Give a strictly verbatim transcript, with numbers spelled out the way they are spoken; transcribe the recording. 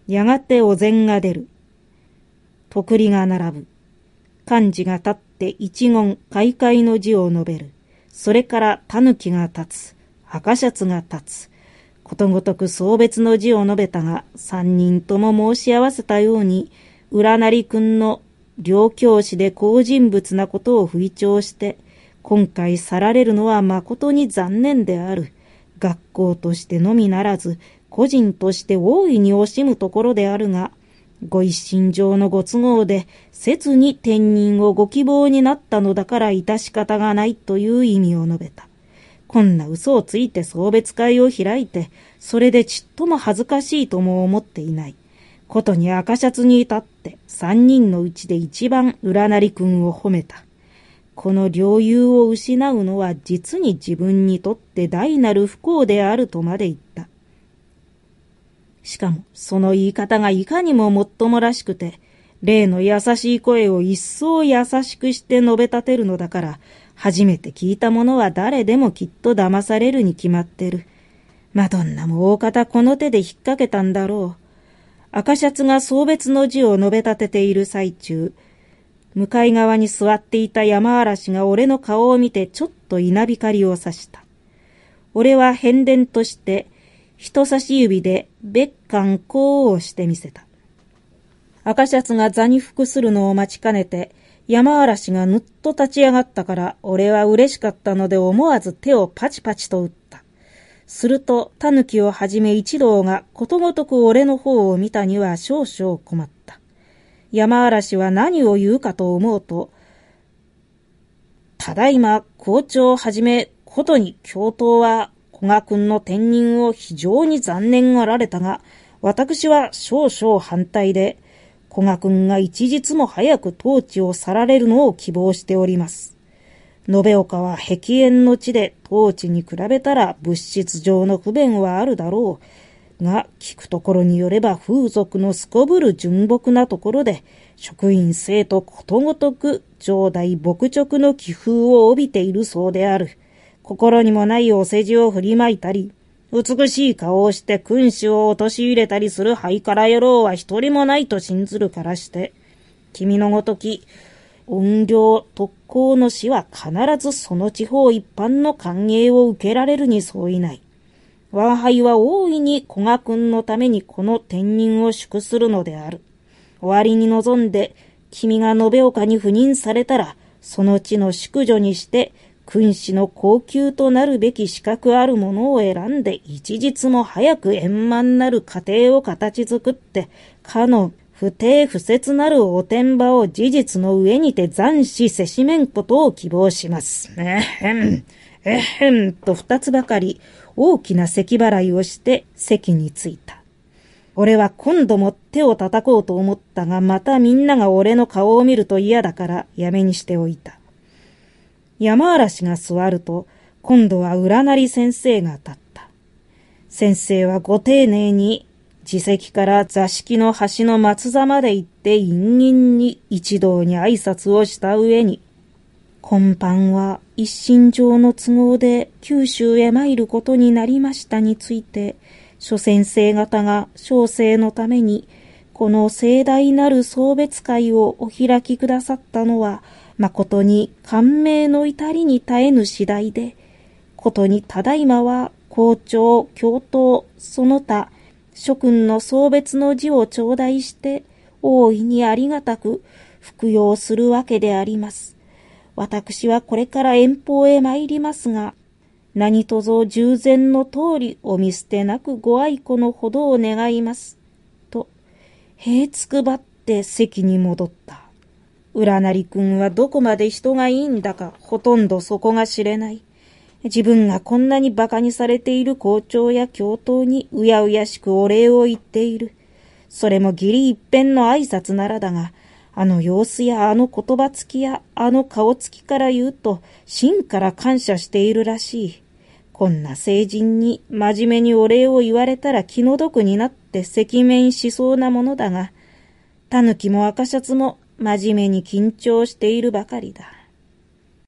やがてお膳が出る。とくりが並ぶ。幹事が立って一言開会の字を述べる。それから狸が立つ。赤シャツが立つ。ことごとく送別の字を述べたが、三人とも申し合わせたように、浦成君の両教師で好人物なことを吹聴して、今回去られるのは誠に残念である。学校としてのみならず、個人として大いに惜しむところであるが、ご一身上のご都合で、切に転任をご希望になったのだから致し方がないという意味を述べた。こんな嘘をついて送別会を開いて、それでちっとも恥ずかしいとも思っていない。ことに赤シャツに至って三人のうちで一番浦成君を褒めた。この領有を失うのは実に自分にとって大なる不幸であるとまで言った。しかもその言い方がいかにももっともらしくて、例の優しい声を一層優しくして述べ立てるのだから、初めて聞いた者は誰でもきっと騙されるに決まってる。マドンナも大方この手で引っ掛けたんだろう。赤シャツが送別の字を述べ立てている最中、向かい側に座っていた山嵐が俺の顔を見てちょっと稲光をさした。俺は変電として人差し指で別館こうをしてみせた。赤シャツが座に服するのを待ちかねて、山嵐がぬっと立ち上がったから俺は嬉しかったので思わず手をパチパチと打った。すると狸をはじめ一同がことごとく俺の方を見たには少々困った。山嵐は何を言うかと思うと、ただいま校長をはじめことに教頭は古賀君の転任を非常に残念がられたが、私は少々反対で、古賀君が一日も早く統治を去られるのを希望しております。延岡は僻遠の地で統治に比べたら物質上の不便はあるだろう。が、聞くところによれば風俗のすこぶる純朴なところで、職員生とことごとく上代牧直の気風を帯びているそうである。心にもないお世辞を振りまいたり、美しい顔をして君主を陥れたりするハイカラ野郎は一人もないと信ずるからして、君のごとき、怨霊特攻の死は必ずその地方一般の歓迎を受けられるに相違ない。我が輩は大いに古賀君のためにこの転任を祝するのである。終わりに望んで、君が延岡に赴任されたら、その地の宿女にして、君主の高級となるべき資格あるものを選んで、一日も早く円満なる家庭を形作って、かの不定不説なるお天場を事実の上にて斬しせしめんことを希望します。えへん、えへんと二つばかり大きな咳払いをして席に着いた。俺は今度も手を叩こうと思ったが、またみんなが俺の顔を見ると嫌だからやめにしておいた。山嵐が座ると、今度は浦成先生が立った。先生はご丁寧に自席から座敷の端の松座まで行って陰々に一同に挨拶をした上に、今般は一身上の都合で九州へ参ることになりましたについて、諸先生方が小生のためにこの盛大なる送別会をお開きくださったのは、誠に感銘の至りに絶えぬ次第で、ことにただいまは校長、教頭、その他諸君の送別の辞を頂戴して大いにありがたく服用するわけであります。私はこれから遠方へ参りますが、何卒従前の通りお見捨てなくご愛顧のほどを願います。と、へつくばって席に戻った。浦成君はどこまで人がいいんだかほとんどそこが知れない。自分がこんなに馬鹿にされている校長や教頭にうやうやしくお礼を言っている。それも義理一遍の挨拶ならだが、あの様子やあの言葉つきやあの顔つきから言うと真から感謝しているらしい。こんな聖人に真面目にお礼を言われたら気の毒になって赤面しそうなものだが、狸も赤シャツも真面目に緊張しているばかりだ。